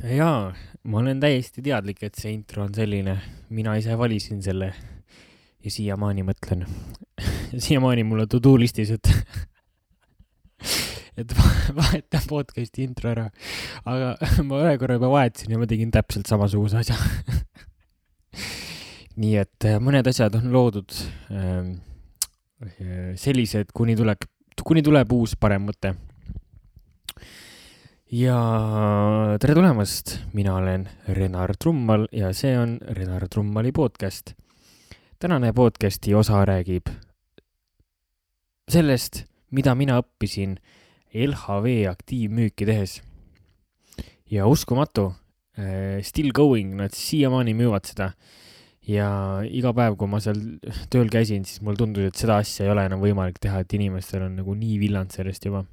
Jaa, ma olen täiesti teadlik, et see intro on selline. Mina ise valisin selle ja siiamaani mõtlen. Siiamaani mulle to-do listis, et vaheta podcasti intro ära. Aga ma ühe korra juba vahetasin ja ma tegin täpselt samasuguse asja. Nii et mõned asjad on loodud sellised, kuni tuleb uus parem mõte. Ja tere tulemast, mina olen Renar Trummal ja see on Renar Trummali podcast. Tänane podcasti osa räägib sellest, mida mina õppisin LHV aktiivmüüki tehes. Ja uskumatu, still going, nad siiamaani müüvad seda. Ja iga päev, kui ma seal tööl käisin, siis mul tundus, et seda asja ei ole enam võimalik teha, et inimestel on nagu nii villand sellest juba.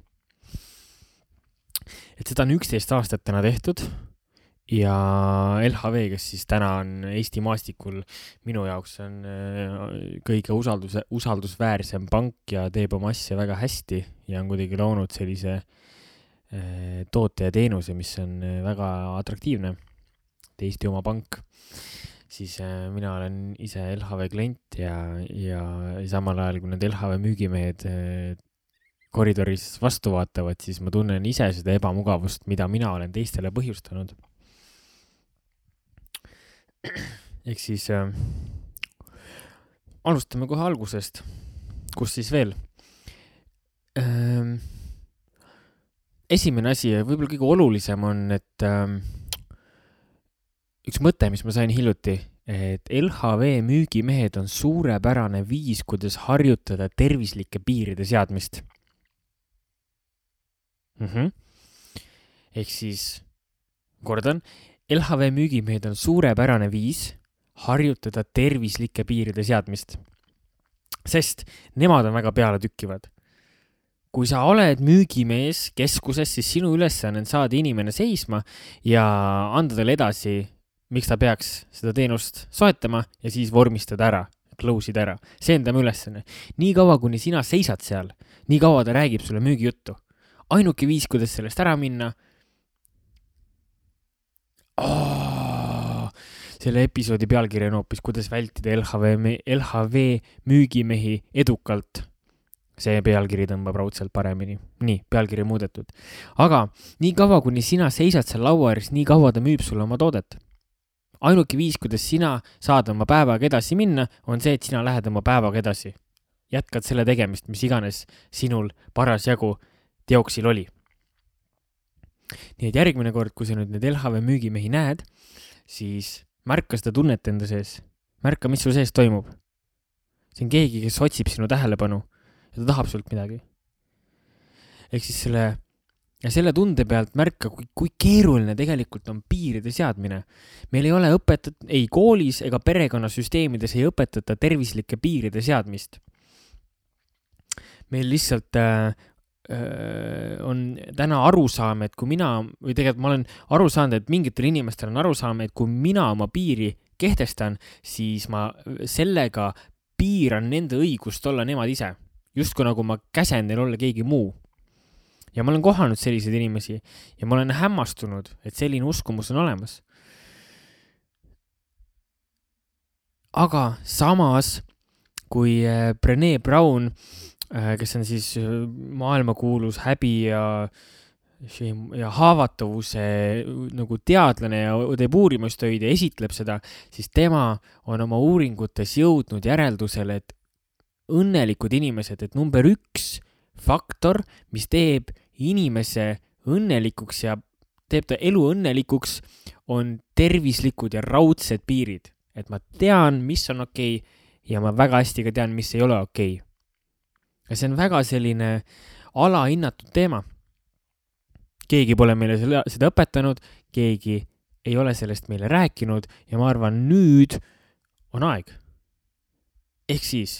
Et seda on 11 aastat täna tehtud ja LHV, kes siis täna on Eesti maastikul, minu jaoks on kõige usaldusväärsem pank ja teeb oma asja väga hästi ja on kuidagi loonud sellise toote ja teenuse, mis on väga atraktiivne. Eesti oma pank. Siis mina olen ise LHV klient ja samal ajal, kui need LHV müügimehed koridoris vastu vaatavad, siis ma tunnen ise seda ebamugavust, mida mina olen teistele põhjustanud. Ehk siis alustame kohe algusest. Kus siis veel? Esimene asi ja võib-olla kõige olulisem on, et üks mõte, mis ma sain hiljuti, et LHV müügimehed on suurepärane viis, kuidas harjutada tervislike piiride seadmist. Ehk siis, kordan, LHV müügimehed on suurepärane viis harjutada tervislike piiride seadmist. Sest nemad on väga peale tükkivad. Kui sa oled müügimees keskuses, siis sinu ülesanne on saada inimene seisma ja anda talle edasi, miks ta peaks seda teenust soetama ja siis vormistada ära, close'ida ära. See on tema ülesanne. Nii kaua, kuni sina seisad seal, nii kaua ta räägib sulle müügijuttu. Ainuke viis, kuidas sellest ära minna. Selle episoodi pealkiri on hoopis, kuidas vältida LHV müügimehi edukalt. See pealkiri tõmbab raudselt paremini. Nii, pealkiri muudetud. Aga nii kaua, kuni sina seisad seal laua ääres, nii kaua ta müüb sulle oma toodet. Ainuke viis, kuidas sina saad oma päevaga edasi minna, on see, et sina lähed oma päevaga edasi. Jätkad selle tegemist, mis iganes sinul parasjagu teoksil oli. Nii et järgmine kord, kui sa nüüd need LHV müügimehi näed, siis märka seda tunnet enda sees. Märka, mis sul sees toimub. See on keegi, kes otsib sinu tähelepanu ja ta tahab sult midagi. Ehk siis selle tunde pealt märka, kui keeruline tegelikult on piiride seadmine. Meil ei ole õpetatud, ei koolis ega perekonnasüsteemides ei õpetata tervislike piiride seadmist. Meil lihtsalt on täna arusaam, et kui mina, või tegelikult ma olen aru saanud, et mingitel inimestel on arusaam, et kui mina oma piiri kehtestan, siis ma sellega piiran nende õigust olla nemad ise. Just kui nagu ma käsen neil olla keegi muu. Ja ma olen kohanud selliseid inimesi ja ma olen hämmastunud, et selline uskumus on olemas. Aga samas, kui Brené Brown, kes on siis maailmakuulus häbi ja haavatavuse nagu teadlane ja teeb uurimustöid ja esitleb seda, siis tema on oma uuringutes jõudnud järeldusele, et õnnelikud inimesed, et number 1 faktor, mis teeb inimese õnnelikuks ja teeb ta elu õnnelikuks, on tervislikud ja raudsed piirid. Et ma tean, mis on okei ja ma väga hästi ka tean, mis ei ole okei. Ja see on väga selline alahinnatud teema. Keegi pole meile seda õpetanud, keegi ei ole sellest meile rääkinud ja ma arvan, nüüd on aeg. Ehk siis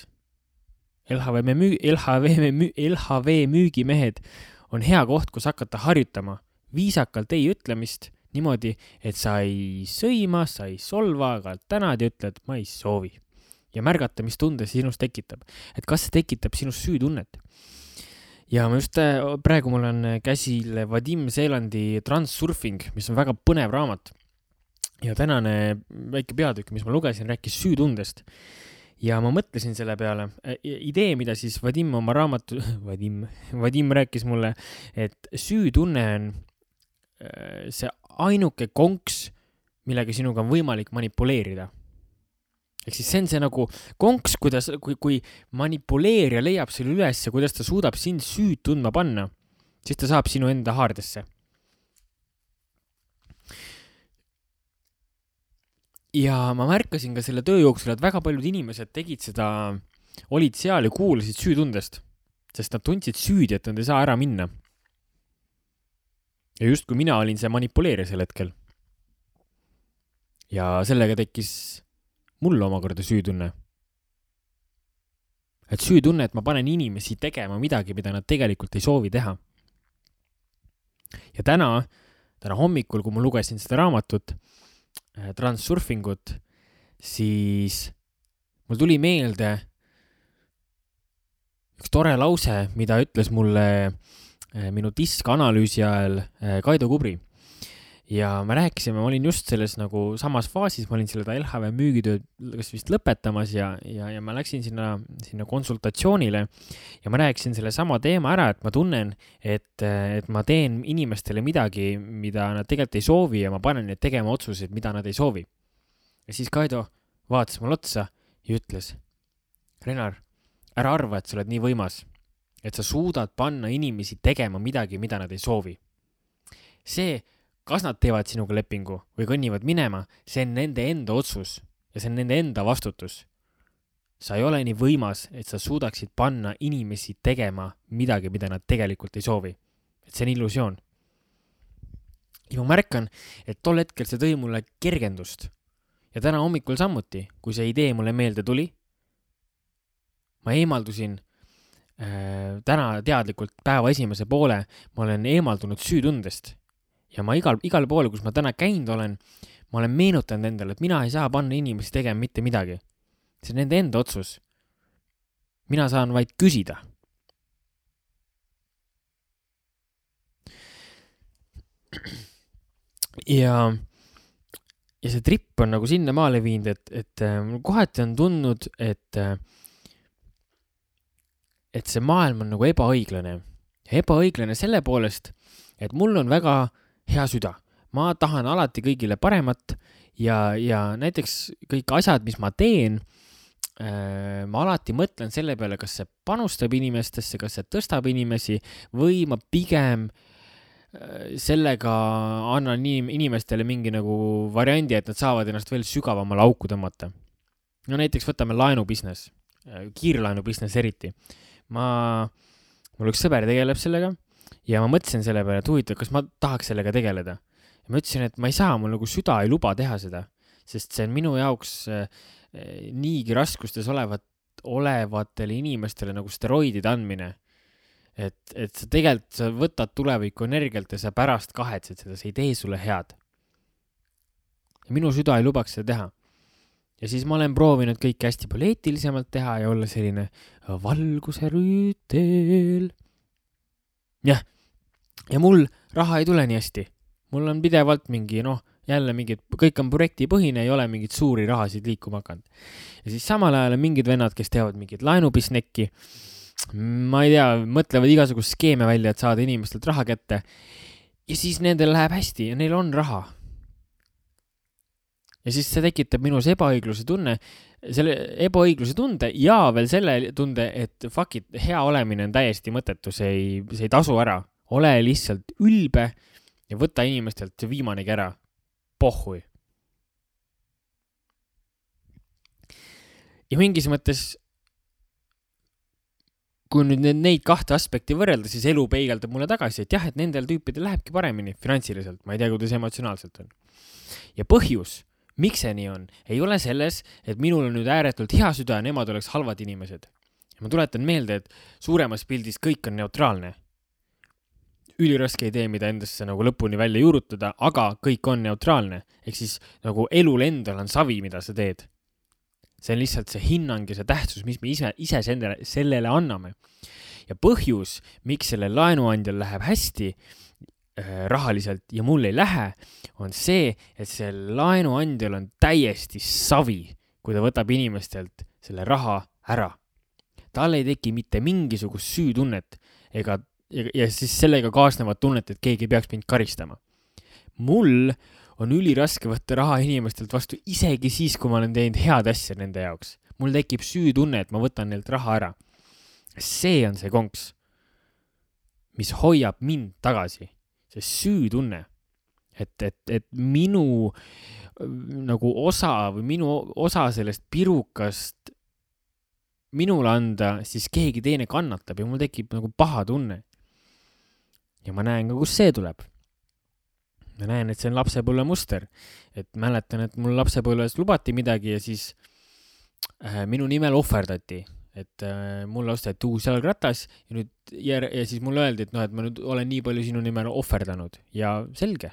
LHV müügimehed on hea koht, kus hakata harjutama viisakalt ei ütlemist niimoodi, et sa ei sõima, sa ei solva, aga tänad ja ütled, ma ei soovi. Ja märgata, mis tunde sinust tekitab. Et kas see tekitab sinust süütunnet. ja ma just praegu mul on käsil Vadim Seelandi Transurfing, mis on väga põnev raamat. Ja tänane väike peatükk, mis ma lugesin, rääkis süütundest. Ja ma mõtlesin selle peale, idee, mida siis Vadim oma raamatu, Vadim rääkis mulle, et süütunne on see ainuke konks, millega sinuga on võimalik manipuleerida. Ehk siis see on see nagu konks, kui manipuleerija leiab selle üles ja kuidas ta suudab sind süüd tundma panna, siis ta saab sinu enda haardesse. Ja ma märkasin ka selle töö jooksul, et väga paljud inimesed tegid seda, olid seal ja kuulasid süütundest, sest nad tundsid süüdi, et nad ei saa ära minna. Ja just kui mina olin see manipuleerija sel hetkel. Ja sellega tekkis mulle omakorda süütunne. Et süütunne, et ma panen inimesi tegema midagi, mida nad tegelikult ei soovi teha. Ja täna hommikul, kui ma lugesin seda raamatut, Transurfingut, siis mul tuli meelde üks tore lause, mida ütles mulle minu diskanalüüsi ajal Kaido Kubri. Ja me rääkisime, ma olin just selles nagu samas faasis, ma olin selle LHV müügitööd kas vist lõpetamas ja ma läksin sinna konsultatsioonile ja ma rääkisin selle sama teema ära, et ma tunnen, et ma teen inimestele midagi, mida nad tegelikult ei soovi ja ma panen neid tegema otsuseid, mida nad ei soovi. Ja siis Kaido vaatas mul otsa ja ütles, Renar, ära arva, et sa oled nii võimas, et sa suudad panna inimesi tegema midagi, mida nad ei soovi. See, kas nad teevad sinuga lepingu või kõnnivad minema, see on nende enda otsus ja see on nende enda vastutus. Sa ei ole nii võimas, et sa suudaksid panna inimesi tegema midagi, mida nad tegelikult ei soovi. Et see on illusioon. Ja ma märkan, et tol hetkel see tõi mulle kergendust. Ja täna hommikul samuti, kui see idee mulle meelde tuli, ma eemaldusin täna teadlikult päeva esimese poole, ma olen eemaldunud süütundest. Ja ma igal poole, kus ma täna käinud olen, ma olen meenutanud endale, et mina ei saa panna inimesi tegema mitte midagi. See on nende enda otsus. Mina saan vaid küsida. Ja see trip on nagu sinna maale viinud, et mul kohati on tundnud, et see maailm on nagu ebaõiglane. Ja ebaõiglane selle poolest, et mul on väga hea süda. Ma tahan alati kõigile paremat ja näiteks kõik asjad, mis ma teen, ma alati mõtlen selle peale, kas see panustab inimestesse, kas see tõstab inimesi või ma pigem sellega annan inimestele mingi nagu variandi, et nad saavad ennast veel sügavamale auku tõmmata. No näiteks võtame laenubusiness, kiirlaenubusiness eriti. Mul üks sõber tegeleb sellega ja ma mõtlesin selle peale, et huvitav, kas ma tahaks sellega tegeleda. Ja ma ütlesin, et ma ei saa, mul nagu süda ei luba teha seda, sest see on minu jaoks niigi raskustes olevatele inimestele nagu steroidide andmine. Et sa tegelikult sa võtad tuleviku energialt ja sa pärast kahetsed seda, see ei tee sulle head. Ja minu süda ei lubaks seda teha. Ja siis ma olen proovinud kõik hästi palju eetilisemalt teha ja olla selline valguse rüütel. Jah, ja mul raha ei tule nii hästi. Mul on pidevalt mingi, jälle mingid, kõik on projektipõhine, ei ole mingid suuri rahasid liikuma hakanud. Ja siis samal ajal on mingid vennad, kes teevad mingid laenubisnekki. Ma ei tea, mõtlevad igasugust skeeme välja, et saada inimestelt raha kätte. Ja siis nendel läheb hästi ja neil on raha. Ja siis see tekitab minus ebaõigluse tunde ja veel selle tunde, et fuck it, hea olemine on täiesti mõttetu, see ei tasu ära. Ole lihtsalt ülbe ja võta inimestelt see viimanegi ära. Pohhui. Ja mingis mõttes, kui nüüd neid kahte aspekti võrrelda, siis elu peegeldab mulle tagasi, et jah, et nendel tüüpidel lähebki paremini finantsiliselt. Ma ei tea, kuidas emotsionaalselt on. Ja põhjus, miks see nii on, ei ole selles, et minul on nüüd ääretult hea süda ja nemad oleks halvad inimesed. Ja ma tuletan meelde, et suuremas pildis kõik on neutraalne. Üliraske idee, mida endasse nagu lõpuni välja juurutada, aga kõik on neutraalne. Ehk siis nagu elul endal on savi, mida sa teed. See on lihtsalt see hinnang ja see tähtsus, mis me ise sellele anname. ja põhjus, miks sellel laenuandjal läheb hästi rahaliselt ja mul ei lähe, on see, et see laenuandjal on täiesti savi, kui ta võtab inimestelt selle raha ära. Tal ei teki mitte mingisugust süütunnet ja siis sellega kaasnevad tunnet, et keegi peaks mind karistama. Mul on üliraske võtta raha inimestelt vastu isegi siis, kui ma olen teinud head asja nende jaoks. Mul tekib süütunne, et ma võtan neilt raha ära. See on see konks, mis hoiab mind tagasi. See süütunne, et minu nagu osa või minu osa sellest pirukast minule anda, siis keegi teine kannatab ja mul tekib nagu paha tunne. Ja ma näen ka, kus see tuleb. Ma näen, et see on lapsepõlve muster. Et mäletan, et mul lapsepõlves lubati midagi ja siis minu nimel ohverdati. Et mulle osteti uus jalgratas ja siis mulle öeldi, et et ma nüüd olen nii palju sinu nimel ohverdanud ja selge.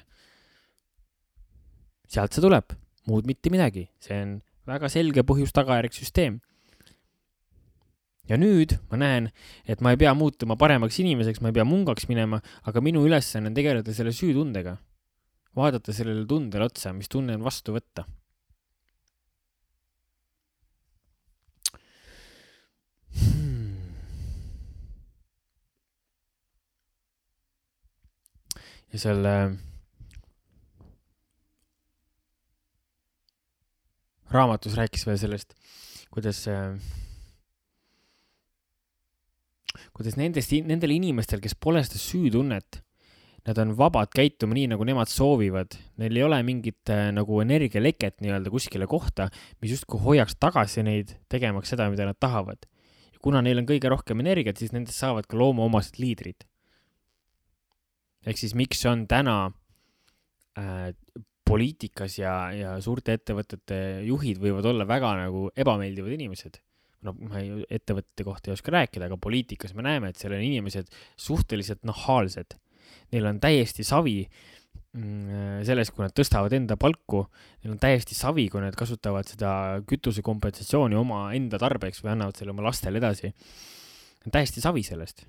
Sealt see tuleb, muud mitte midagi. See on väga selge põhjus-tagajärg süsteem. Ja nüüd ma näen, et ma ei pea muutuma paremaks inimeseks, ma ei pea mungaks minema, aga minu ülesanne on tegeleda selle süütundega. Vaadata sellele tundele otsa, mis tunne on vastu võtta. Ja selle raamatus rääkis veel sellest, kuidas nendel inimestel, kes pole seda süütunnet, nad on vabad käituma nii, nagu nemad soovivad. Neil ei ole mingit nagu energialeket nii-öelda kuskile kohta, mis justkui hoiaks tagasi neid tegemaks seda, mida nad tahavad. Ja kuna neil on kõige rohkem energiat, siis nendest saavad ka loomaomased liidrid. Ehk siis miks on täna poliitikas ja suurte ettevõtete juhid võivad olla väga nagu ebameeldivad inimesed. No, ma ettevõtete kohta ei oska rääkida, aga poliitikas me näeme, et seal on inimesed suhteliselt nahaalsed. Neil on täiesti savi sellest, kui nad tõstavad enda palku. Neil on täiesti savi, kui nad kasutavad seda kütuse kompensatsiooni oma enda tarbeks või annavad selle oma lastele edasi. On täiesti savi sellest.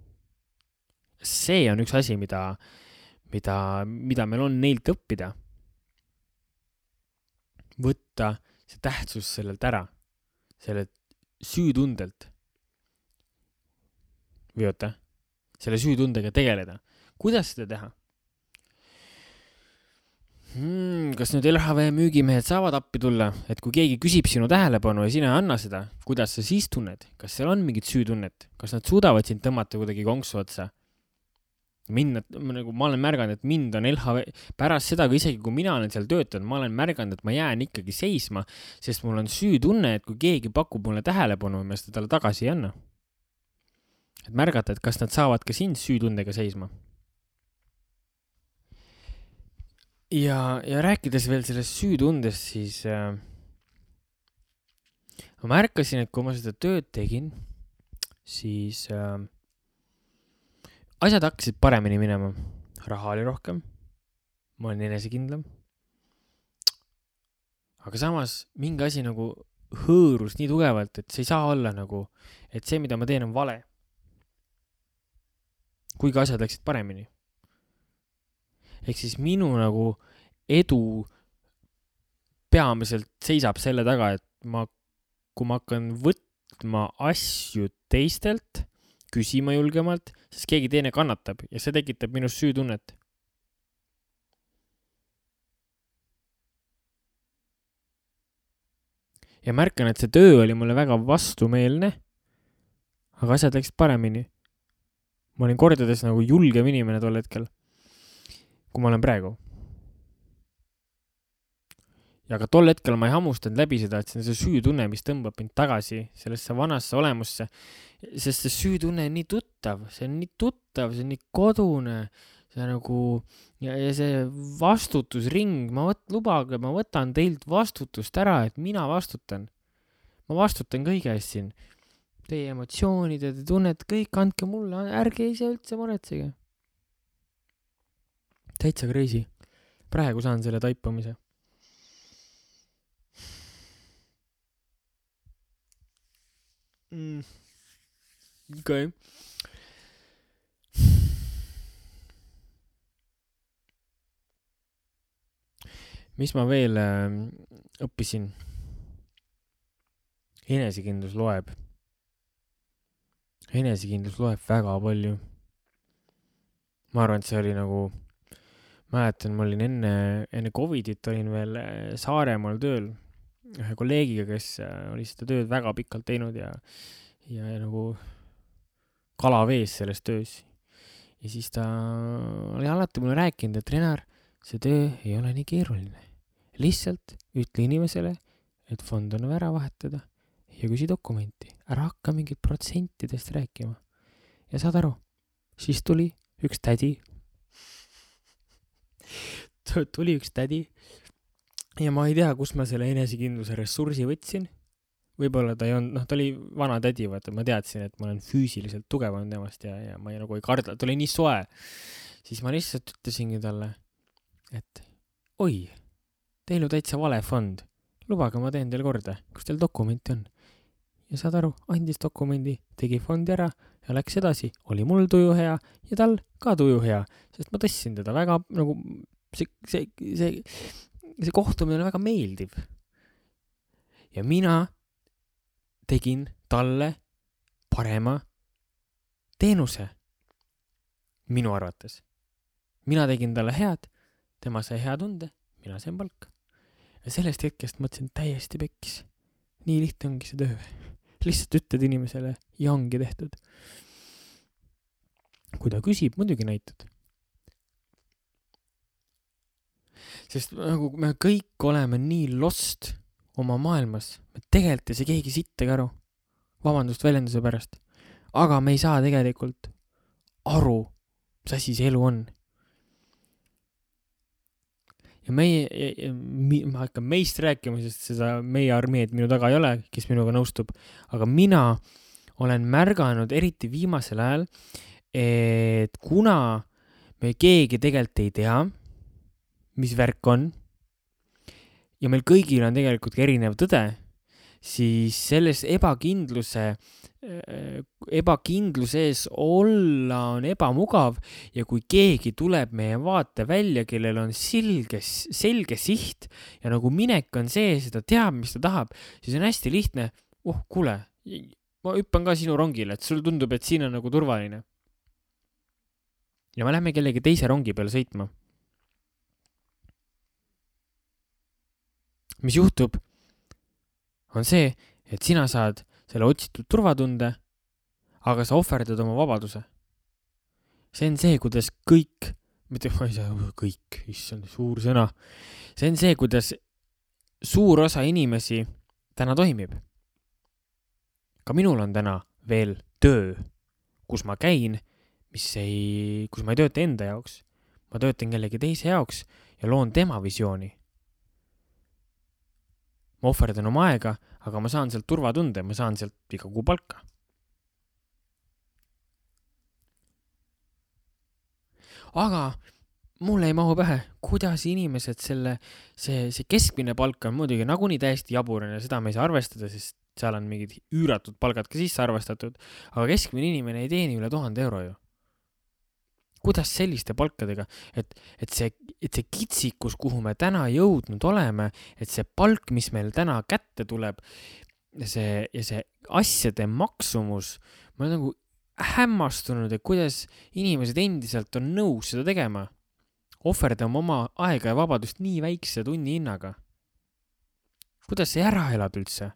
See on üks asi, mida meil on neilt õppida. Võtta see tähtsus sellelt ära, selle süütundelt. Või oota, selle süütundega tegeleda. Kuidas seda teha? Kas nüüd LHV müügimehed saavad appi tulla, et kui keegi küsib sinu tähelepanu ja sina ei anna seda, kuidas sa siis tunned? Kas seal on mingit süütunnet? Kas nad suudavad sind tõmmata kuidagi konksu otsa? Ma olen märganud, et mind on LHV pärast seda, kui isegi kui mina olen seal töötanud, ma olen märganud, et ma jään ikkagi seisma, sest mul on süütunne, et kui keegi pakub mulle tähelepanu, ma seda talle tagasi ei anna. Et märgata, et kas nad saavad ka sind süütundega seisma. Ja rääkides veel sellest süütundest, siis ma märkasin, et kui ma seda tööd tegin, siis asjad hakkasid paremini minema. Raha oli rohkem. Ma olin enesekindlam. Aga samas mingi asi nagu hõõrus nii tugevalt, et see ei saa olla nagu, et see, mida ma teen, on vale. Kuigi asjad läksid paremini. Ehk siis minu nagu edu peamiselt seisab selle taga, et kui ma hakkan võtma asju teistelt, küsima julgemalt, sest keegi teine kannatab ja see tekitab minus süütunnet. Ja märkan, et see töö oli mulle väga vastumeelne, aga asjad läksid paremini. Ma olin kordades nagu julgem inimene tol hetkel, kui ma olen praegu. Ja ka tol hetkel ma ei hammustanud läbi seda, et see on see süütunne, mis tõmbab mind tagasi sellesse vanasse olemusse, sest see süütunne on nii tuttav, see on nii kodune, see nagu, ja see vastutusring, ma võtan teilt vastutust ära, et mina vastutan. Ma vastutan kõige eest siin. Teie emotsioonid ja te tunned, kõik andke mulle, ärge ise üldse muretsege. Täitsa crazy. Praegu saan selle taipamise. Okay. Mis ma veel õppisin? Enesekindlus loeb väga palju. Ma arvan, et see oli nagu, mäletan, ma olin enne Covidit olin veel Saaremaal tööl ühe kolleegiga, kes oli seda tööd väga pikalt teinud ja nagu kalavees selles töös. Ja siis ta oli alati mulle rääkinud, et Renar, see töö ei ole nii keeruline. Lihtsalt ütle inimesele, et fond on ära vahetada ja küsi dokumenti. Ära hakka mingit protsentidest rääkima. Ja saad aru, siis tuli üks tädi. Ja ma ei tea, kus ma selle enesekindluse ressursi võtsin. Võib-olla ta ei olnud, ta oli vana tädi, vaata, ma teadsin, et ma olen füüsiliselt tugevam temast ja ma nagu ei karda, ta oli nii soe. Siis ma lihtsalt ütlesingi talle, et oi, teil on täitsa vale fond. Lubage, ma teen teil korda, kus teil dokumenti on. Ja saad aru, andis dokumendi, tegi fondi ära ja läks edasi. Oli mul tuju hea ja tal ka tuju hea, sest ma tõssin teda väga, nagu see kohtumine on väga meeldiv. Ja mina tegin talle parema teenuse minu arvates. Mina tegin talle head, tema sai hea tunde, mina sain palka. Ja sellest hetkest mõtlesin täiesti pekkis. Nii lihtne ongi see töö. Lihtsalt ütled inimesele ja ongi tehtud. Kui ta küsib, muidugi näitad. Sest nagu me kõik oleme nii lost oma maailmas. Me tegelikult ei saa keegi sittagi aru. Vabandust väljenduse pärast. Aga me ei saa tegelikult aru, mis asi see elu on. Ja ma hakkan meist rääkima, sest seda meie armeed minu taga ei ole, kes minuga nõustub. Aga mina olen märganud eriti viimasel ajal, et kuna me keegi tegelikult ei tea, mis värk on, ja meil kõigil on tegelikult erinev tõde, siis selles ebakindluses olla on ebamugav ja kui keegi tuleb meie vaate välja, kellel on selge siht ja nagu minek on see, ta teab, mis ta tahab, siis on hästi lihtne, kuule, ma hüppan ka sinu rongile, et sul tundub, et siin on nagu turvaline. Ja me lähme kellegi teise rongi peale sõitma. Mis juhtub? On see, et sina saad selle otsitud turvatunde, aga sa ohverdad oma vabaduse. See on see, kuidas kõik, mitte ma ei saa kõik, issand, suur sõna. See on see, kuidas suur osa inimesi täna toimib. Ka minul on täna veel töö, kus ma käin, kus ma ei tööta enda jaoks. Ma töötan kellegi teise jaoks ja loon tema visiooni. Ma ohverdan oma aega, aga ma saan sealt turvatunde, ma saan sealt iga kuu palka. Aga mulle ei mahu pähe, kuidas inimesed see keskmine palk on muidugi nagunii täiesti jaburane, seda me ei saa arvestada, sest seal on mingid üüratud palgad ka sisse arvestatud, aga keskmine inimene ei teeni üle 1000 euro ju. Kuidas selliste palkadega, et see kitsikus, kuhu me täna jõudnud oleme, et see palk, mis meil täna kätte tuleb, ja see asjade maksumus, ma olen nagu hämmastunud, et kuidas inimesed endiselt on nõus seda tegema. Ohverdama oma aega ja vabadust nii väikse tunni hinnaga. Kuidas see ära elad üldse?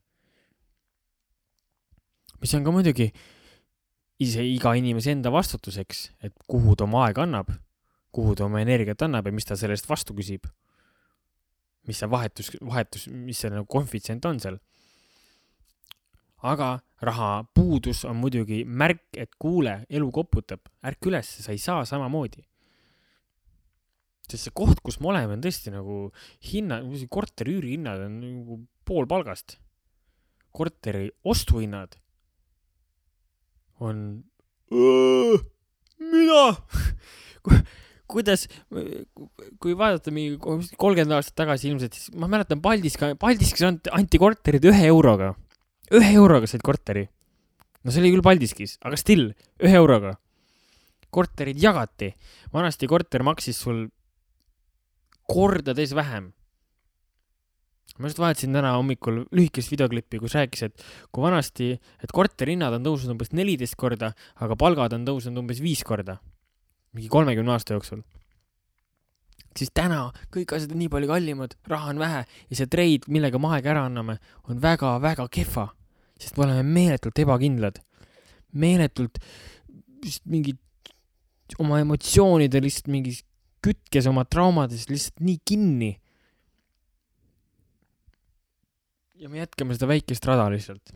Mis on ka muidugi ise iga inimese enda vastutuseks, et kuhu ta oma aega annab, kuhu ta oma energiat annab ja mis ta sellest vastu küsib. Mis see vahetus, mis see nagu konfitsient on seal. Aga raha puudus on muidugi märk, et kuule, elu koputab, ärk üles, sa ei saa samamoodi. Sest see koht, kus me oleme, on tõesti nagu korteri üürihinnad on nagu pool palgast. Korteri ostuhinnad on mida? Kuidas, kui vaadata 30 aastat tagasi ilmselt, siis ma mäletan Paldiskis anti korterid 1 euroga. 1 euroga said korteri. no see oli küll Paldiskis, aga still, 1 euroga. Korterid jagati. Vanasti korter maksis sul kordades vähem. Ma just vaatasin täna hommikul lühikest videoklippi, kus rääkis, et kui vanasti, et korterihinnad on tõusnud umbes 14 korda, aga palgad on tõusnud umbes 5 korda. Mingi 30 aasta jooksul. Siis täna kõik asjad on nii palju kallimad, raha on vähe ja see treid, millega me aega ära anname, on väga-väga kehva, sest me oleme meeletult ebakindlad. Meeletult mingi oma emotsioonide lihtsalt mingi kütkes oma traumadest lihtsalt nii kinni. Ja me jätkame seda väikest rada lihtsalt.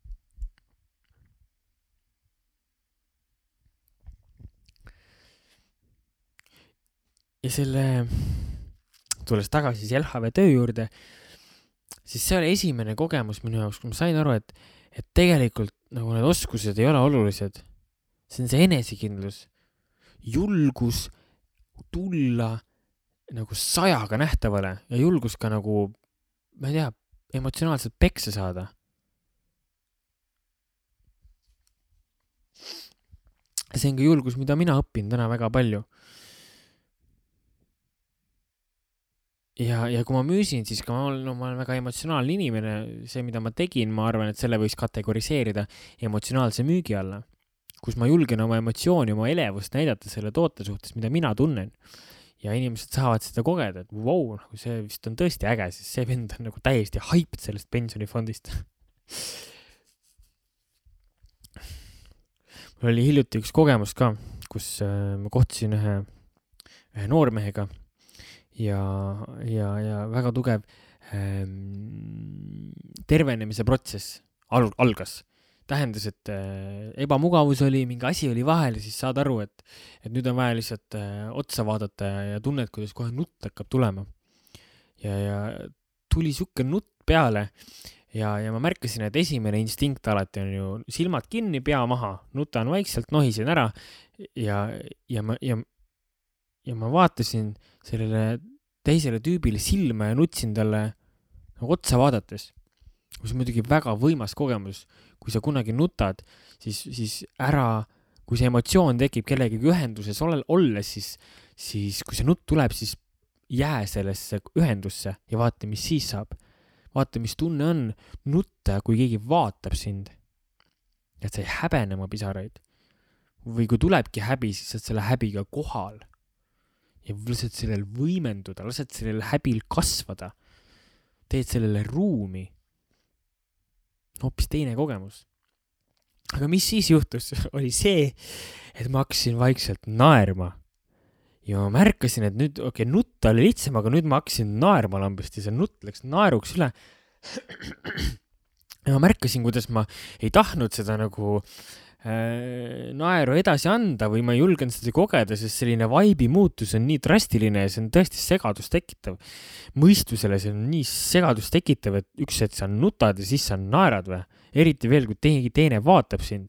Ja selle, tulles tagasi siis LHV töö juurde, siis see oli esimene kogemus minu jaoks, kui ma sain aru, et tegelikult nagu need oskused ei ole olulised. See on see enesekindlus. Julgus tulla nagu 100-ga nähtavale ja julgus ka nagu, ma ei tea, emotsionaalselt peksa saada. See on ka julgus, mida mina õpin täna väga palju. Ja kui ma müüsin, siis ma olen väga emotsionaalne inimene. See, mida ma tegin, ma arvan, et selle võiks kategoriseerida emotsionaalse müügi alla, kus ma julgen oma emotsiooni, oma elevust näidata selle toote suhtes, mida mina tunnen. Ja inimesed saavad seda kogeda, et wow, nagu see vist on tõesti äge, sest see vend on nagu täiesti hyped sellest pensionifondist. Mul oli hiljuti üks kogemus ka, kus ma kohtusin ühe noormehega ja väga tugev tervenemise protsess algas. Tähendas, et ebamugavus oli, mingi asi oli vahel ja siis saad aru, et nüüd on vaja lihtsalt otsa vaadata ja tunned, kuidas kohe nutt hakkab tulema. Ja tuli siuke nutt peale ja ma märkasin, et esimene instinkt alati on ju silmad kinni, pea maha, nutan vaikselt, nohisen ära ja ma vaatasin sellele teisele tüübile silma ja nutsin talle nagu otsa vaadates. Kus muidugi väga võimas kogemus, kui sa kunagi nutad, siis ära, kui see emotsioon tekib kellegi ühenduses olles, siis kui see nutt tuleb, siis jää sellesse ühendusse ja vaata, mis siis saab. Vaata, mis tunne on nutta, kui keegi vaatab sind. Et sa ei häbene oma pisaraid. Või kui tulebki häbi, siis saad selle häbiga kohal. Ja lased sellel võimenduda, lased sellel häbil kasvada. Teed sellele ruumi. Hoopis teine kogemus. Aga mis siis juhtus, oli see, et ma hakkasin vaikselt naerma. Ja ma märkasin, et nüüd, nutt oli lihtsam, aga nüüd ma hakkasin naerma lambist ja see nutt läks naeruks üle. Ja ma märkasin, kuidas ma ei tahtnud seda nagu naeru edasi anda või ma ei julgenud seda kogeda, sest selline vaibi muutus on nii drastiline ja see on tõesti segadust tekitav. Mõistusele see on nii segadust tekitav, et üks hetk sa nutad ja siis sa naerad või. Eriti veel, kui teine vaatab sind.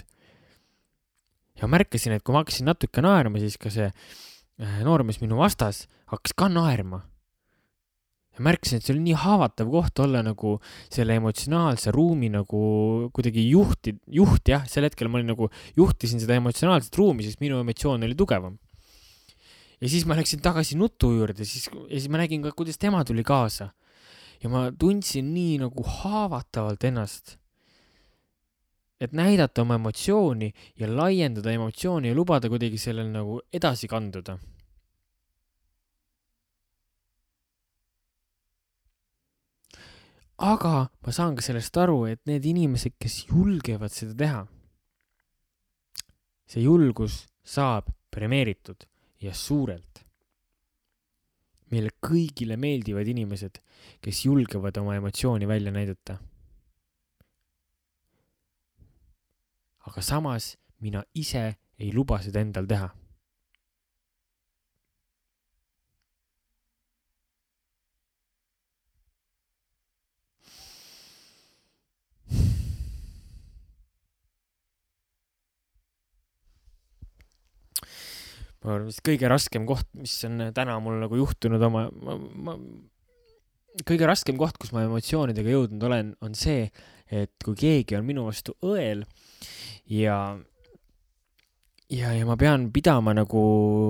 Ja märkasin, et kui ma hakkasin natuke naerma, siis ka see noormees minu vastas hakkas ka naerma. Ja märkasin, et see oli nii haavatav koht olla nagu selle emotsionaalse ruumi nagu kuidagi juht, jah, sel hetkel ma olin nagu juhtisin seda emotsionaalset ruumi, sest minu emotsioon oli tugevam. Ja siis ma läksin tagasi nutu juurde ja siis ma nägin ka, kuidas tema tuli kaasa. Ja ma tundsin nii nagu haavatavalt ennast, et näidata oma emotsiooni ja laiendada emotsiooni ja lubada kuidagi sellel nagu edasi kanduda. Aga ma saan ka sellest aru, et need inimesed, kes julgevad seda teha, see julgus saab premeeritud ja suurelt. Meile kõigile meeldivad inimesed, kes julgevad oma emotsiooni välja näidata. Aga samas mina ise ei luba seda endal teha. Ma arvan, kõige raskem koht, mis on täna mul nagu juhtunud kõige raskem koht, kus ma emotsioonidega jõudnud olen, on see, et kui keegi on minu vastu õel ja ma pean pidama nagu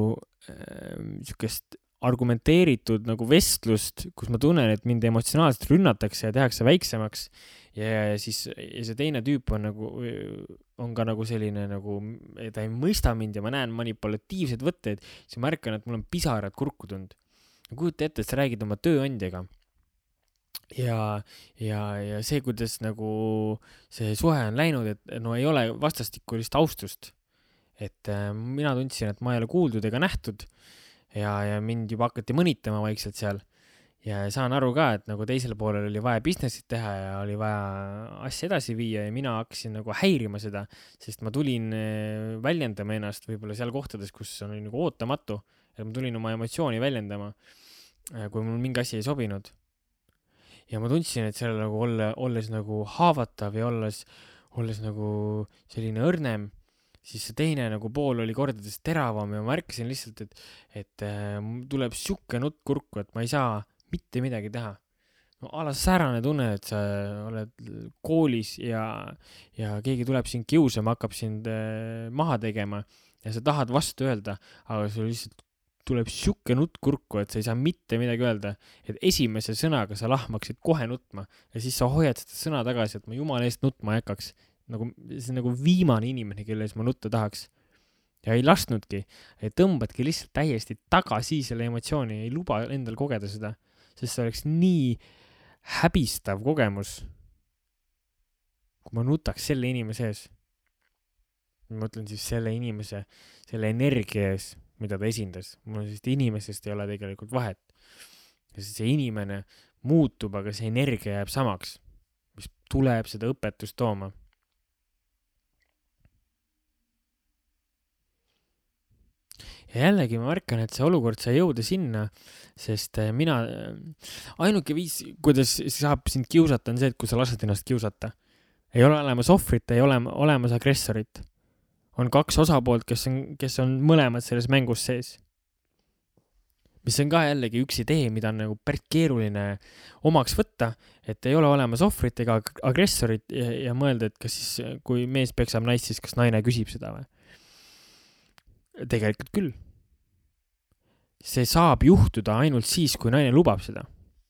sükest argumenteeritud nagu vestlust, kus ma tunnen, et mind emotsionaalselt rünnatakse ja tehakse väiksemaks ja siis ja see teine tüüp on ka nagu selline nagu, ta ei mõista mind ja ma näen manipulatiivseid võtteid, siis ma märkan, et mul on pisarad kurku tulnud. Kujuta ette, et sa räägid oma tööandjaga ja see, kuidas nagu see suhe on läinud, et no ei ole vastastikulist austust. Et mina tundsin, et ma ei ole kuuldud ega nähtud ja mind juba hakati mõnitama vaikselt seal. Ja saan aru ka, et nagu teisel poolel oli vaja businessit teha ja oli vaja asja edasi viia ja mina hakkasin nagu häirima seda, sest ma tulin väljendama ennast võib-olla seal kohtades, kus on nagu ootamatu, et ma tulin oma emotsiooni väljendama, kui mul mingi asi ei sobinud. Ja ma tundsin, et seal nagu olles nagu haavatav ja olles nagu selline õrnem, siis see teine nagu pool oli kordades teravam ja ma märkasin lihtsalt, et tuleb siuke nutt kurku, et ma ei saa mitte midagi teha. No alas säärane tunne, et sa oled koolis ja keegi tuleb sind kiusama, hakkab sind maha tegema ja sa tahad vastu öelda, aga sul lihtsalt tuleb siuke nutt kurku, et sa ei saa mitte midagi öelda, et esimese sõnaga sa lahmaksid kohe nutma ja siis sa hoiad seda sõna tagasi, et ma jumala eest nutma ei hakkaks. Nagu, see on nagu viimane inimene, kelles ma nutta tahaks. Ja ei lasknudki, et tõmbadki lihtsalt täiesti tagasi selle emotsiooni, ei luba endal kogeda seda, sest see oleks nii häbistav kogemus, kui ma nutaks selle inimese ees. Ma mõtlen siis selle inimese, selle energia ees, mida ta esindas. Mul sellist inimesest ei ole tegelikult vahet. Ja see inimene muutub, aga see energia jääb samaks, mis tuleb seda õpetust tooma. Ja jällegi ma märkan, et see olukord sai jõuda sinna, sest mina, ainuke viis, kuidas saab sind kiusata, on see, et kui sa lased ennast kiusata. Ei ole olemas ohvrit, ei ole olemas agressorit. On kaks osapoolt, kes on mõlemad selles mängus sees. Mis on ka jällegi üks idee, mida on nagu päris keeruline omaks võtta, et ei ole olemas ohvrit ega agressorit ja mõelda, et kas siis, kui mees peksab naist, siis kas naine küsib seda või? Tegelikult küll. See saab juhtuda ainult siis, kui naine lubab seda.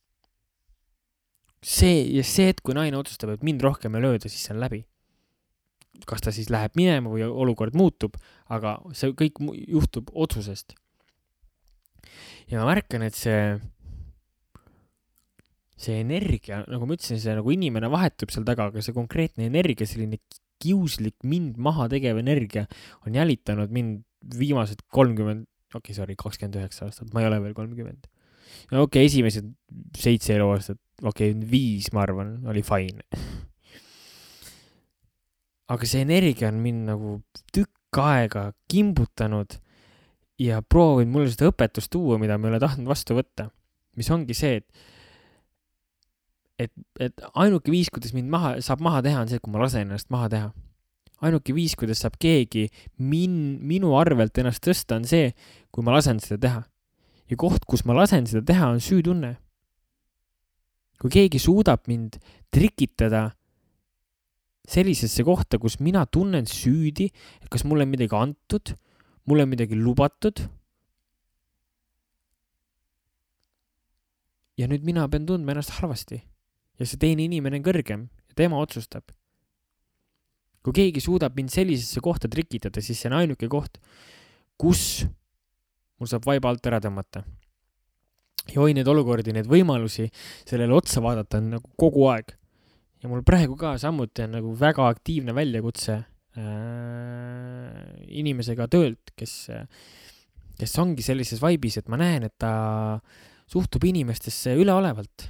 See, et kui naine otsustab, et mind rohkem ei lööda, siis see on läbi. Kas ta siis läheb minema või olukord muutub, aga see kõik juhtub otsusest. Ja ma märkan, et see energia, nagu ma ütlesin, see nagu inimene vahetub seal taga, aga see konkreetne energia, selline kiuslik mind maha tegev energia on jälitanud mind viimased 29 aastat, ma ei ole veel 30. Esimesed 7 eluaastat, 5, ma arvan, oli fine. Aga see energia on mind nagu tükk aega kimbutanud ja proovin mulle seda õpetust tuua, mida ma ei ole tahtnud vastu võtta. Mis ongi see, et ainuke viis, kuidas mind saab maha teha, on see, kui ma lasen ennast maha teha. Ainuke viis, kuidas saab keegi minu arvelt ennast tõsta, on see, kui ma lasen seda teha. Ja koht, kus ma lasen seda teha, on süütunne. Kui keegi suudab mind trikitada sellisesse kohta, kus mina tunnen süüdi, et kas mulle on midagi antud, mulle on midagi lubatud, ja nüüd mina pean tundma ennast halvasti. Ja see teine inimene on kõrgem ja tema otsustab. Kui keegi suudab mind sellisesse kohta trikitada, siis see on ainuke koht, kus mul saab vaiba alt ära tõmmata. Ja hoin need olukordi, need võimalusi sellele otsa vaadata on nagu kogu aeg. Ja mul praegu ka samuti on nagu väga aktiivne väljakutse inimesega töölt, kes ongi sellises vaibis, et ma näen, et ta suhtub inimestesse üleolevalt.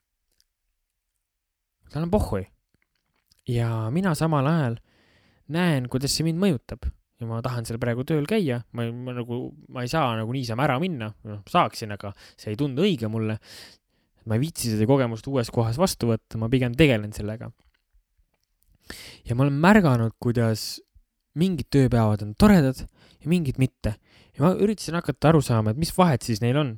Tal on pohhui. Ja mina samal ajal näen, kuidas see mind mõjutab. Ja ma tahan seal praegu tööl käia. Ma ei saa nagu niisama ära minna. Saaksin, aga see ei tundu õige mulle. Ma ei viitsi seda kogemust uues kohas vastu võtta. Ma pigem tegelen sellega. Ja ma olen märganud, kuidas mingid tööpäevad on toredad ja mingid mitte. Ja ma üritasin hakata aru saama, et mis vahet siis neil on.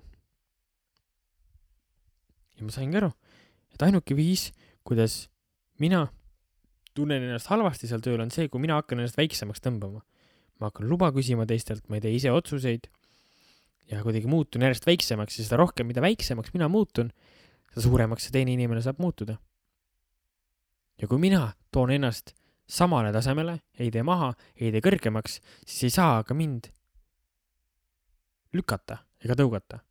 Ja ma sain aru, et ainuke viis, kuidas mina tunnen ennast halvasti seal tööl, on see, kui mina hakkan ennast väiksemaks tõmbama. Ma hakkan luba küsima teistelt, ma ei tee ise otsuseid ja kuidagi muutun järjest väiksemaks ja seda rohkem, mida väiksemaks mina muutun, seda suuremaks see teine inimene saab muutuda. Ja kui mina toon ennast samale tasemele, ei tee maha, ei tee kõrgemaks, siis ei saa ka mind lükata ega tõugata.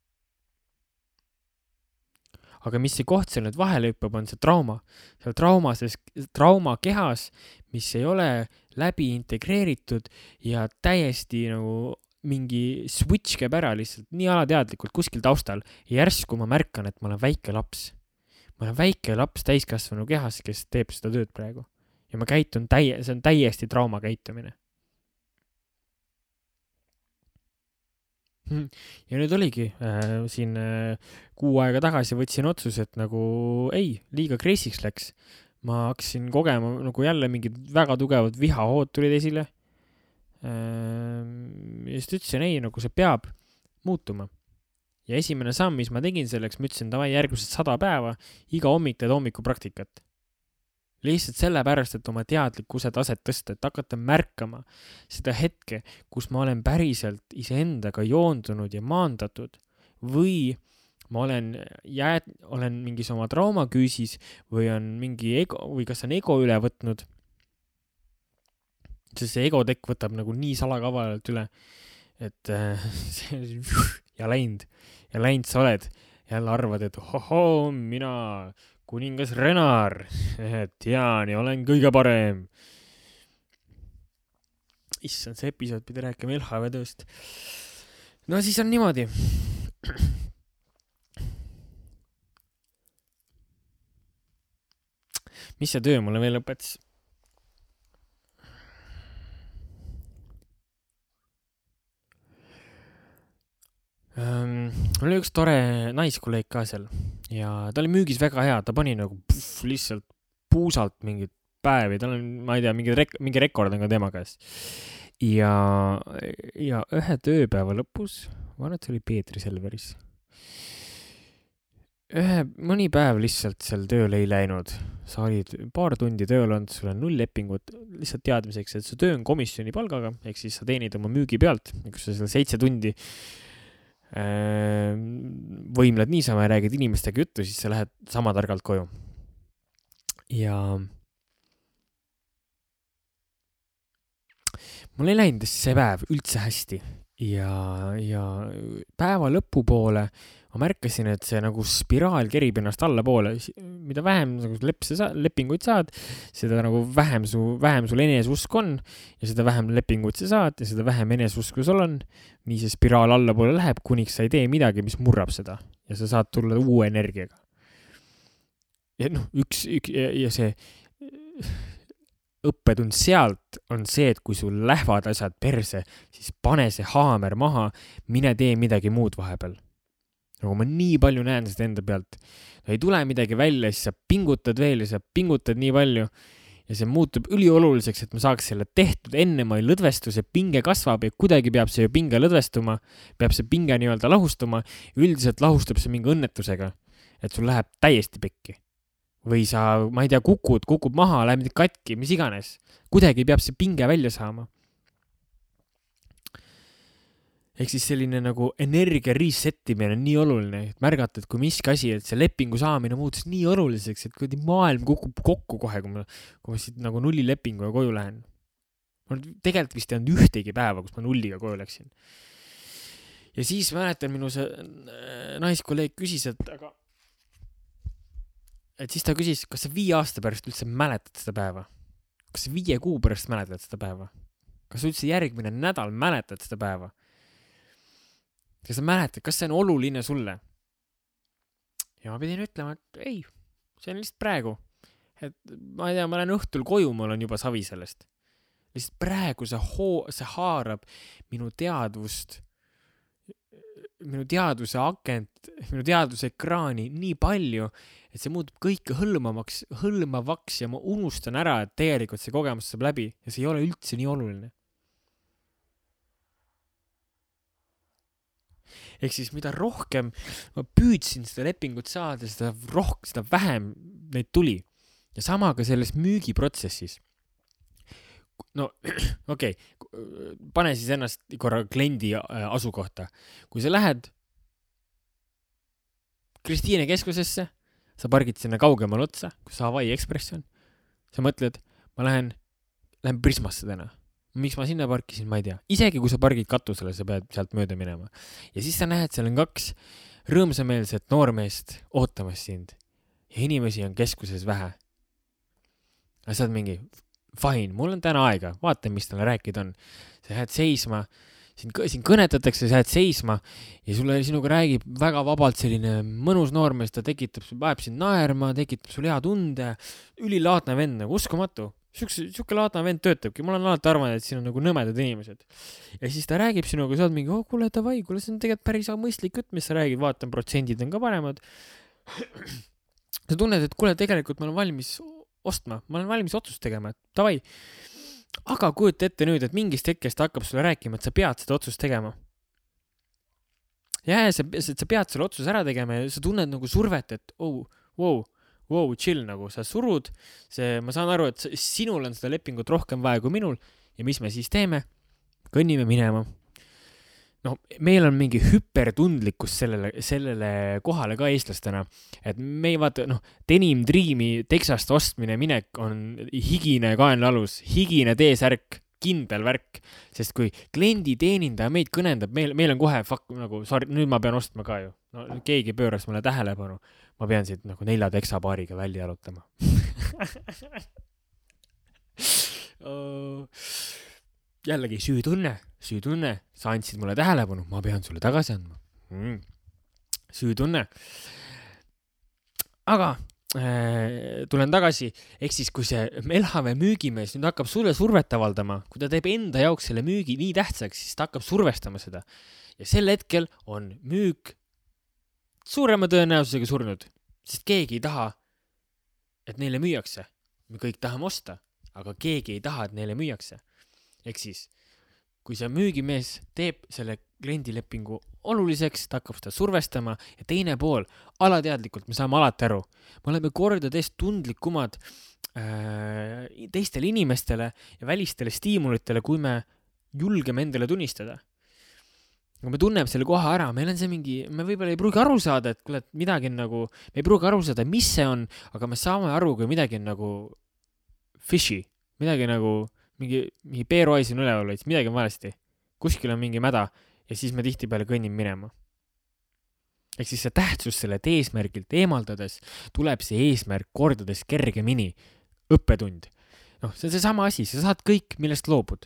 Aga mis see koht seal nüüd vahele hüppab, on see trauma. Seal trauma kehas, mis ei ole läbi integreeritud ja täiesti nagu mingi switch käib ära lihtsalt nii alateadlikult kuskil taustal. Ja järsku ma märkan, et ma olen väike laps. Ma olen väike laps täiskasvanu kehas, kes teeb seda tööd praegu. Ja ma käitun see on täiesti trauma käitumine. Ja nüüd oligi, siin 6 aega tagasi võtsin otsus, et nagu ei, liiga kreisiks läks. Ma hakkasin kogema nagu jälle mingid väga tugevad vihahood tulid esile. Ja siis ütlesin, ei, nagu see peab muutuma. Ja esimene samm, mis ma tegin selleks, ma ütlesin, davai järgmised 100 päeva, iga hommik teed hommikupraktikat. Lihtsalt sellepärast, et oma teadlikkuse taset tõsta, et hakata märkama seda hetke, kus ma olen päriselt iseendaga joondunud ja maandatud või ma olen mingis oma traumaküüsis või on mingi ego või kas on ego üle võtnud. Sest see egotekk võtab nagu nii salakavalalt üle, et ja läinud sa oled. Jälle arvad, et hoho, mina kuningas Renar, tean ja olen kõige parem. Issand, see episood pidi rääkima LHV tööst. No siis on niimoodi. Mis see töö mulle veel õpetas? Mul oli üks tore naiskolleeg ka seal ja ta oli müügis väga hea, ta pani nagu lihtsalt puusalt mingid päevi, tal on, ma ei tea, mingi rekord on ka tema käes. Ja ühe tööpäeva lõpus, ma arvan, et see oli Peetri Selveris. Mõni päev lihtsalt seal tööl ei läinud. Sa olid paar tundi tööl olnud, sul on 0 lepingut, lihtsalt teadmiseks, et see töö on komisjoni palgaga, ehk siis sa teenid oma müügi pealt, kus sa seal 7 tundi võimled niisama ja räägid inimestega juttu, siis sa lähed sama targalt koju. Ja mul ei läinud see päev üldse hästi ja päeva lõpu poole ma märkasin, et see nagu spiraal kerib ennast alla poole. Mida vähem nagu lepinguid saad, seda nagu vähem sul enesusk on ja seda vähem lepinguid sa saad ja seda vähem enesusku sul on. Nii see spiraal alla poole läheb, kuniks sa ei tee midagi, mis murrab seda ja sa saad tulla uue energiaga. Ja ja see õppetund sealt on see, et kui sul lähevad asjad perse, siis pane see haamer maha, mine tee midagi muud vahepeal. Nagu ma nii palju näen seda enda pealt. Ei tule midagi välja, siis sa pingutad veel ja sa pingutad nii palju ja see muutub ülioluliseks, et ma saaks selle tehtud enne ma ei lõdvestu, see pinge kasvab ja kuidagi peab see pinge lõdvestuma, peab see pinge nii-öelda lahustuma. Üldiselt lahustab see mingi õnnetusega, et sul läheb täiesti pekki. Või sa, ma ei tea, kukub maha, läheb katki, mis iganes. Kuidagi peab see pinge välja saama. Ehk siis selline nagu energia resettimine on nii oluline, et märgata, et kui miski asi, et see lepingu saamine muutus nii oluliseks, et kui maailm kukub kokku kohe, kui ma siit nagu 0 lepingu ja koju lähen. Ma tegelikult vist ei olnud ühtegi päeva, kus ma 0-ga koju läksin. Ja siis mäletan, minu see naiskolleeg küsis, et siis ta küsis, kas sa 5 aasta pärast üldse mäletad seda päeva? Kas sa 5 kuu pärast mäletad seda päeva? Kas sa üldse järgmine nädal mäletad seda päeva? Kas sa mäletad, kas see on oluline sulle? Ja ma pidin ütlema, et ei, see on lihtsalt praegu. Et ma ei tea, ma lähen õhtul koju, mul on juba savi sellest. Lihtsalt praegu see haarab minu teadvust, minu teadvuse akent, minu teadvuse ekraani nii palju, et see muutub kõike hõlmavaks ja ma unustan ära, et tegelikult see kogemus saab läbi ja see ei ole üldse nii oluline. Ehk siis mida rohkem ma püüdsin seda lepingut saada, seda vähem neid tuli. ja sama ka selles müügiprotsessis. No okei, pane siis ennast korra kliendi asukohta. Kui sa lähed Kristiine keskusesse, sa pargid sinna kaugemal otsa, kus Hawaii Express on, sa mõtled, ma lähen Prismasse täna. Miks ma sinna parkisin, ma ei tea. Isegi kui sa pargid katusele, sa pead sealt mööda minema. Ja siis sa näed, seal on 2 rõõmsameelset noormeest ootamas sind. Ja inimesi on keskuses vähe. Ja sa oled mingi, fine, mul on täna aega, vaata, mis talle rääkida on. Sa jääd seisma, siin kõnetatakse, sa jääd seisma ja sinuga räägib väga vabalt selline mõnus noormees, ta ajab sind naerma, tekitab sul hea tunde, ülilaadne vend, nagu uskumatu. Siuke laadne vend töötabki, mul on alati arvanud, et siin on nagu nõmedad inimesed. Ja siis ta räägib sinuga, sa oled mingi, kuule, see on tegelikult päris mõistlik jutt, mis sa räägid, vaatan, protsendid on ka paremad. Sa tunned, et kuule, tegelikult ma olen valmis ostma, ma olen valmis otsust tegema, et davai. Aga kujuta ette nüüd, et mingist hetkest hakkab sulle rääkima, et sa pead seda otsust tegema. Ja sa pead selle otsuse ära tegema ja sa tunned nagu survet, et wow, chill, nagu sa surud. Ma saan aru, et sinul on seda lepingut rohkem vaja kui minul ja mis me siis teeme? Kõnnime minema. No, meil on mingi hüpertundlikkus sellele kohale ka eestlastena, et me ei vaata, Denim Dreami Texast ostmine minek on higine kaenlaalus, higine teesärk, kindel värk, sest kui kliendi teenindaja meid kõnendab, meil on kohe sorry, nüüd ma pean ostma ka ju. No, keegi pööras mulle tähelepanu, ma pean siit 4 teksapaariga välja jalutama. Jällegi süütunne, sa andsid mulle tähelepanu, ma pean sulle tagasi andma. Süütunne. Aga tulen tagasi, ehk siis kui see LHV müügimees nüüd hakkab sulle survet avaldama, kui ta teeb enda jaoks selle müügi nii tähtsaks, siis ta hakkab survestama seda. Ja sel hetkel on müük suurema tõenäosusega surnud, sest keegi ei taha, et neile müüakse. Me kõik tahame osta, aga keegi ei taha, et neile müüakse. Ehk siis, kui see müügimees teeb selle kliendilepingu oluliseks, ta hakkab seda survestama ja teine pool, alateadlikult, me saame alati aru. Me oleme kordades tundlikumad teistele inimestele ja välistele stiimulitele, kui me julgeme endale tunnistada. Kui me tunneme selle koha ära, meil on see mingi, me võib-olla ei pruugi aru saada, et kuule, midagi on nagu, me ei pruugi aru saada, mis see on, aga me saame aru, kui midagi on nagu fishy, midagi nagu mingi peeruais on üleval, midagi on valesti. Kuskil on mingi mäda ja siis me tihtipeale kõnnim minema. Ehk siis see tähtsus selle eesmärgilt eemaldades tuleb see eesmärk kordades kergemini õppetund. See on see sama asi, sa saad kõik, millest loobud.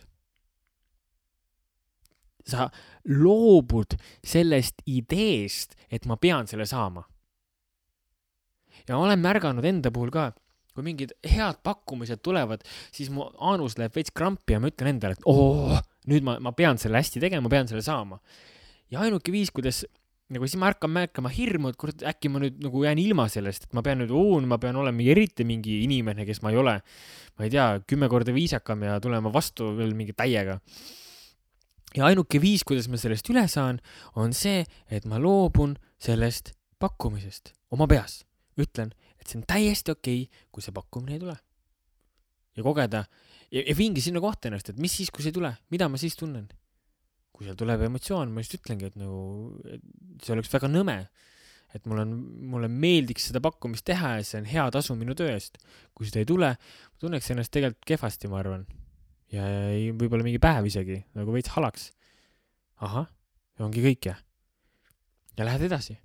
Sa loobud sellest ideest, et ma pean selle saama. Ja olen märganud enda puhul ka, kui mingid head pakkumised tulevad, siis mu aanus läheb veits krampi ja ma ütlen endale, et nüüd ma pean selle hästi tegema, ma pean selle saama. Ja ainuke viis, kuidas nagu siis ma hakkan märkama hirmu, et äkki ma nüüd nagu jään ilma sellest, et ma pean nüüd ma pean olema eriti mingi inimene, kes ma ei ole, ma ei tea, 10 korda viisakam ja tulema vastu veel mingi täiega. Ja ainuke viis, kuidas ma sellest üle saan, on see, et ma loobun sellest pakkumisest oma peas. Ütlen, et see on täiesti okei, kui see pakkumine ei tule. Ja kogeda, ja viingi sinna kohta ennast, et mis siis, kui see ei tule, mida ma siis tunnen? Kui seal tuleb emotsioon, ma just ütlengi, et see oleks väga nõme, et mulle meeldiks seda pakkumist teha ja see on hea tasu minu töö eest. Kui seda ei tule, ma tunneks ennast tegelikult kehvasti, ma arvan. Ja võib-olla mingi päev isegi, nagu veits halaks. Ahah, ja ongi kõik ja. Ja lähed edasi.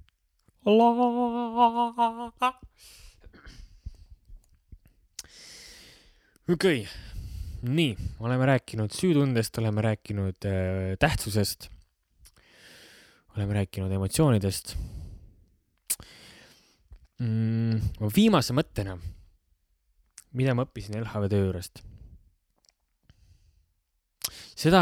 Okei. Nii, oleme rääkinud süütundest, oleme rääkinud tähtsusest, oleme rääkinud emotsioonidest. Viimase mõttena, mida ma õppisin LHV töö juurest? Seda,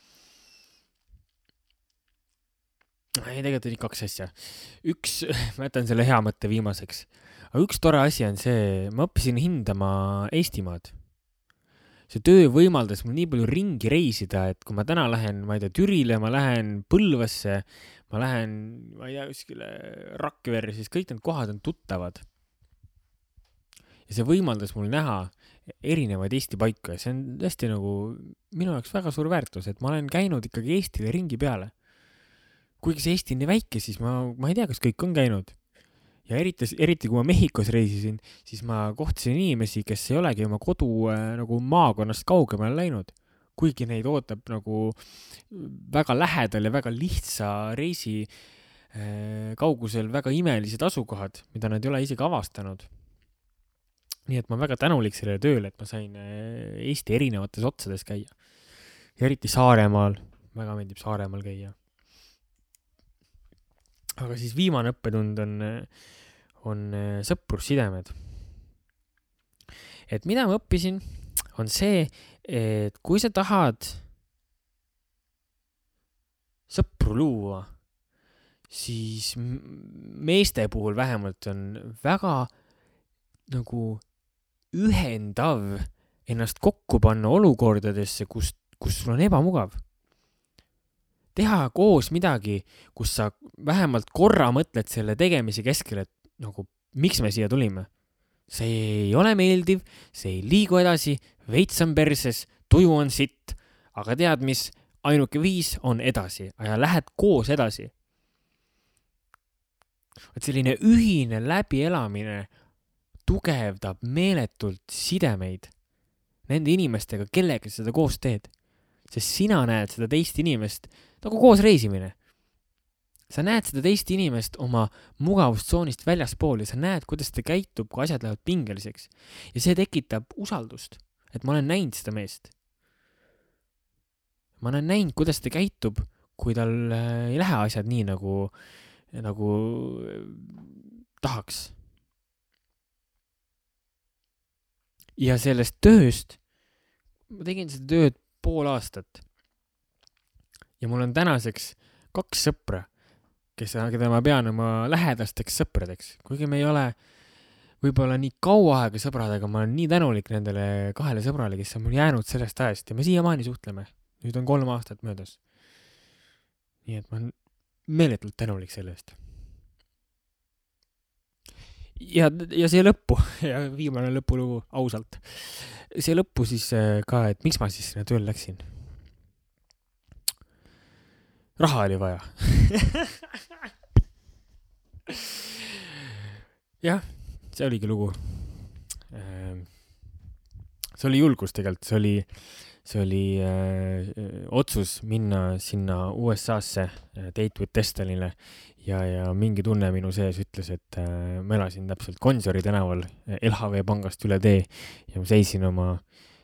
tegelikult oli 2 asja. Ma jätan selle hea mõtte viimaseks. Aga üks tore asi on see, ma õppisin hindama Eestimaad. See töö võimaldas mul nii palju ringi reisida, et kui ma täna lähen, ma ei tea, Türile, ma lähen Põlvasse, ma lähen, ma ei tea, kuskile Rakverre, siis kõik need kohad on tuttavad. ja see võimaldas mul näha erinevaid Eesti paiku ja see on tõesti nagu minu jaoks väga suur väärtus, et ma olen käinud ikkagi Eestile ringi peale. Kuigi see Eesti on nii väike, siis ma ei tea, kas kõik on käinud. Ja eriti kui ma Mehhikos reisisin, siis ma kohtasin inimesi, kes ei olegi oma kodu nagu maakonnast kaugemale läinud. Kuigi neid ootab nagu väga lähedal ja väga lihtsa reisi kaugusel väga imelised asukohad, mida nad ei ole isegi avastanud. Nii et ma väga tänulik sellele tööle, et ma sain Eesti erinevates otsades käia. Ja eriti Saaremaal, väga meeldib Saaremaal käia. Aga siis viimane õppetund on sõprussidemed. Et mida ma õppisin, on see, et kui sa tahad sõpru luua, siis meeste puhul vähemalt on väga nagu ühendav ennast kokku panna olukordadesse, kus sul on ebamugav. Teha koos midagi, kus sa vähemalt korra mõtled selle tegemise keskel, et nagu, miks me siia tulime. See ei ole meeldiv, see ei liigu edasi, veits on perses, tuju on sitt, aga tead mis, ainuke viis on edasi ja lähed koos edasi. Et selline ühine läbielamine tugevdab meeletult sidemeid nende inimestega, kellega seda koos teed. Sest sina näed seda teist inimest nagu koos reisimine. Sa näed seda teist inimest oma mugavustsoonist väljaspool ja sa näed, kuidas ta käitub, kui asjad lähevad pingeliseks. Ja see tekitab usaldust, et ma olen näinud seda meest. Ma olen näinud, kuidas ta käitub, kui tal ei lähe asjad nii nagu tahaks. Ja sellest tööst, ma tegin seda tööd pool aastat. Ja mul on tänaseks 2 sõpra, keda ma pean oma lähedasteks sõpradeks. Kuigi me ei ole võib-olla nii kaua aega sõbrad, aga ma olen nii tänulik nendele 2 sõbrale, kes on mul jäänud sellest ajast ja me siiamaani suhtleme. Nüüd on 3 aastat möödas. Nii et ma olen meeletult tänulik sellest. Ja see lõppu, ja viimane lõpulugu ausalt. See lõppu siis ka, et miks ma siis sinna tööl läksin. Raha oli vaja. Jah, see oligi lugu. See oli julgus tegelikult, see oli otsus minna sinna USA-sse Date with Destinyle ja mingi tunne minu sees ütles, et ma elasin täpselt Gonsiori tänaval LHV pangast üle tee ja ma seisin oma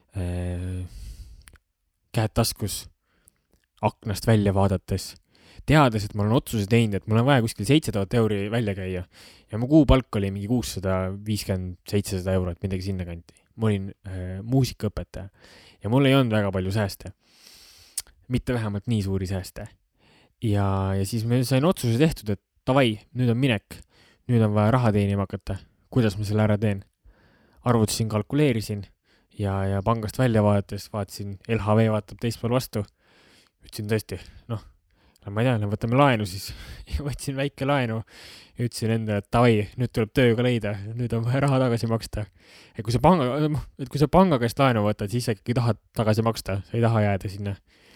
käed taskus aknast välja vaadates, teades, et ma olen otsuse teinud, et mul on vaja kuskil 7000 euri välja käia ja mu kuupalk oli mingi 650-700 eurot, midagi sinna kanti. Ma olin muusikaõpetaja ja mul ei olnud väga palju sääste. Mitte vähemalt nii suuri sääste. Ja siis me sain otsuse tehtud, et davai, nüüd on minek. Nüüd on vaja raha teenima hakata. Kuidas ma selle ära teen? Arvutasin, kalkuleerisin ja pangast välja vaatasin, LHV vaatab teist pool vastu. Ütlesin tõesti, ma ei tea, võtame laenu siis. Ja võtsin väike laenu ja ütlesin enda, et davai, nüüd tuleb tööga leida, nüüd on vaja raha tagasi maksta. Et kui sa panga käest laenu võtad, siis sa ikkagi tahad tagasi maksta, sa ei taha jääda sinna.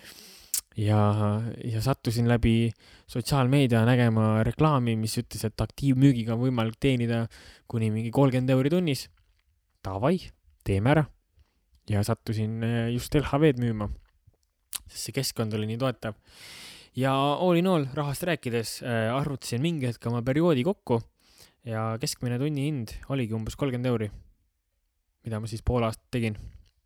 Ja sattusin läbi sotsiaalmeedia nägema reklaami, mis ütles, et aktiivmüügiga on võimalik teenida kuni mingi 30 euri tunnis. Davai, teeme ära. Ja sattusin just LHV-d müüma, sest see keskkond oli nii toetav. Ja all in all rahast rääkides arvutasin mingi hetk oma perioodi kokku ja keskmine tunni hind oligi umbes 30 euri, mida ma siis pool aastat tegin.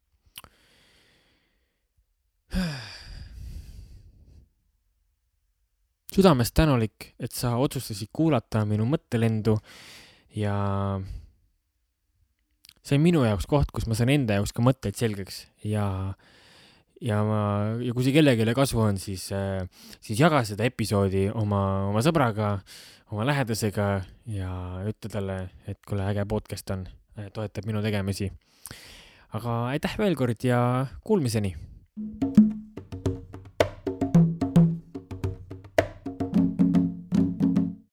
Südamest tänulik, et sa otsustasid kuulata minu mõttelendu ja see on minu jaoks koht, kus ma saan enda jaoks ka mõtteid selgeks ja kui see kellegile kasu on, siis jaga seda episoodi oma sõbraga, oma lähedasega ja ütle talle, et kuule äge podcast on, toetab minu tegemisi. Aga aitäh veel kord ja kuulmiseni!